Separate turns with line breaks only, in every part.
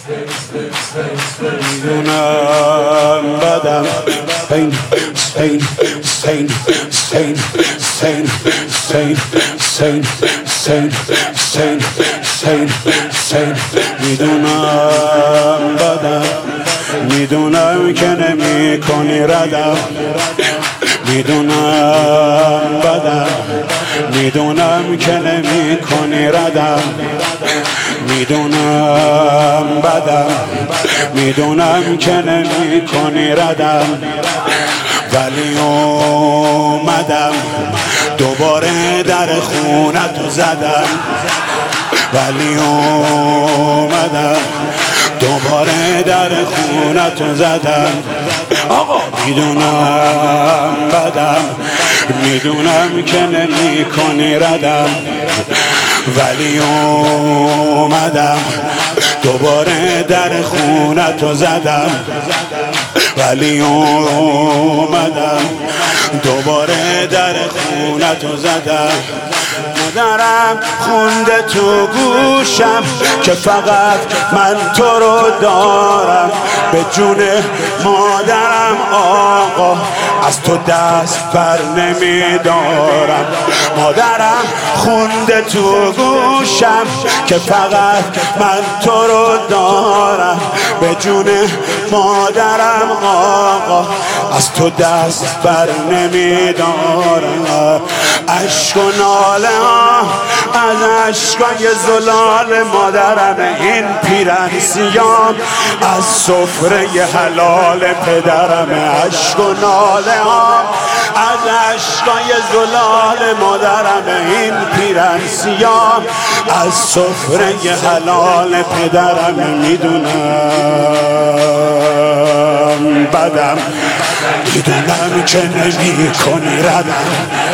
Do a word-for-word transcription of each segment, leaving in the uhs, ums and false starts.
میدونم بدم سین سین سین سین سین سین سین سین سین سین سین میدونم بدم، میدونم که نمی کنی ردم، میدونم بدم، میدونم که نمی کنی ردم، میدونم بدم، میدونم که نمی کنی ردم، ولی اومدم دوباره در خونتو زدم، ولی اومدم دوباره در خونتو زدم. آقا میدونم بدم، میدونم که نمی کنی ردم، ولی اومدم دوباره در خونتو زدم، ولی اومدم دوباره در خونتو زدم. مادرم خونده تو گوشم که فقط من تو رو دارم، به جون مادرم آقا از تو دست بر نمیدارم. مادرم خونده تو گوشم که فقط من تو رو دارم، به جون مادرم آقا از تو دست بر نمیدارم. عشق و ناله ها از عشقای زلال مادرم، این پیرنسیان از سفره حلال پدرم. عشق و ناله ها از عشقای زلال مادرم، این پیرنسیان از سفره حلال پدرم. میدونم بدم، میدونم که نمی کنی ردم،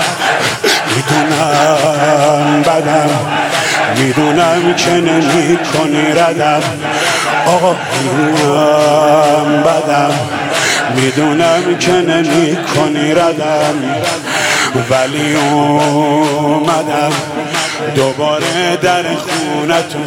میدونم بدم، میدونم که نمی کنی ردم. آقا میدونم بدم، میدونم که نمی کنی ردم، ولی اومدم دوباره در خونتو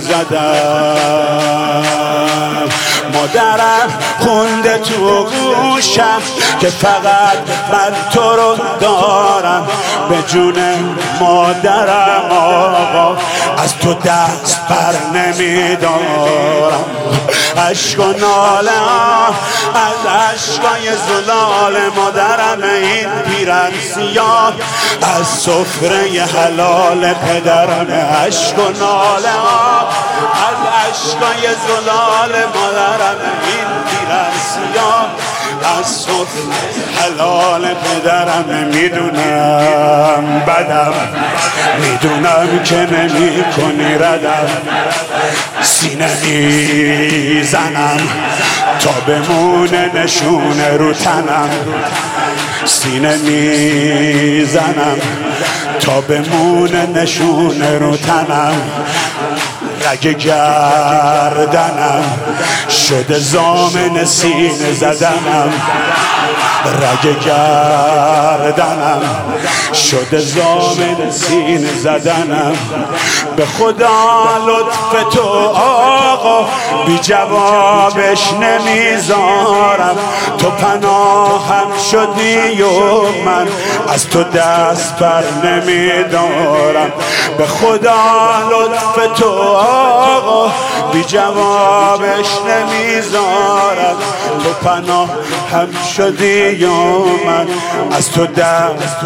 زدم. مادرم خونده تو گوشم که فقط من تو رو دارم، به جون مادرم آقا از تو دست بر نمیدارم. عشق و ناله ها از عشقای زلال مادرم، این پیرنسیان از سفره حلال پدرم. عشق و ناله ها از عشقای زلال مادرم، این پیرنسیان از سفره حلال پدرم. میدونم بدم، میدونم که نمی کنی ردم، سینه میزنم تا بمونه نشونه رو تنم، سینه میزنم تا بمونه نشونه رو تنم. رگ گردنم شده زامن سینه زدنم، رگ گردنم شده زامن سینه زدنم. به خدا لطف تو آقا بی جوابش نمیذارم، تو پناهم شدی و من از تو دست بر نمیدارم. به خدا لطف تو آقا بی جوابش نمیذارم، تو پناه هم شدی و من از تو دست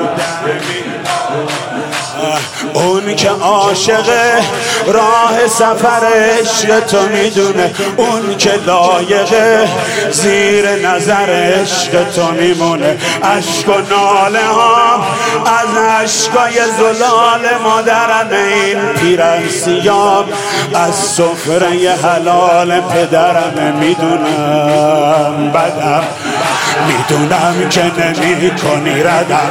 اون که عاشق راه سفر عشق تو میدونه، اون که لایق زیر نظر عشق تو میمونه. عشق و ناله ها از عشقای زلال مادرم، این پیرنسیان از سفره حلال پدرم. میدونم بدم، میدونم که نمی کنی ردم،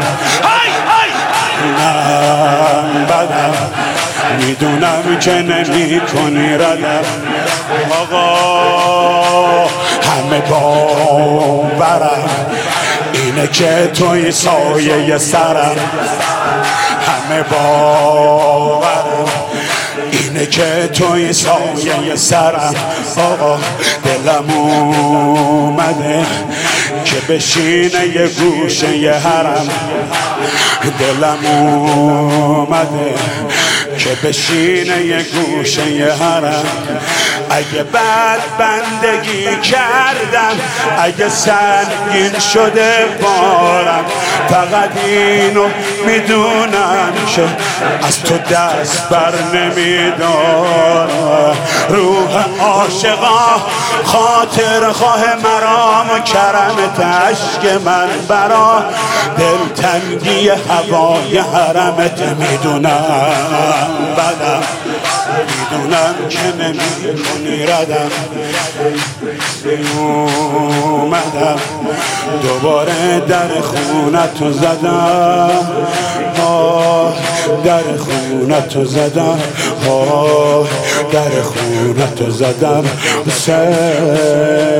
میدونم بدم، میدونم که نمی کنی ردم. آقا همه باورم اینه که توی سایه سرم، همه باورم اینه که توی سایه سرم آقا دلم اومده که بشینه یه گوشه یه حرم. دلم اومده که بشینه یه گوشه یه حرم. اگه بد بندگی کردم، اگه سنگین شده بارم، فقط اینو میدونم که از تو دست بر نمیدارم. روح عاشقا خاطر خواه مرام و کرمت عشق من برا دلتنگی هوای حرمت. میدونم بدم، میدونم که نمی کنی ردم. اومدم دوباره در خونتو زدم، آه در خونتو زدم، آه در خونتو زدم. حسین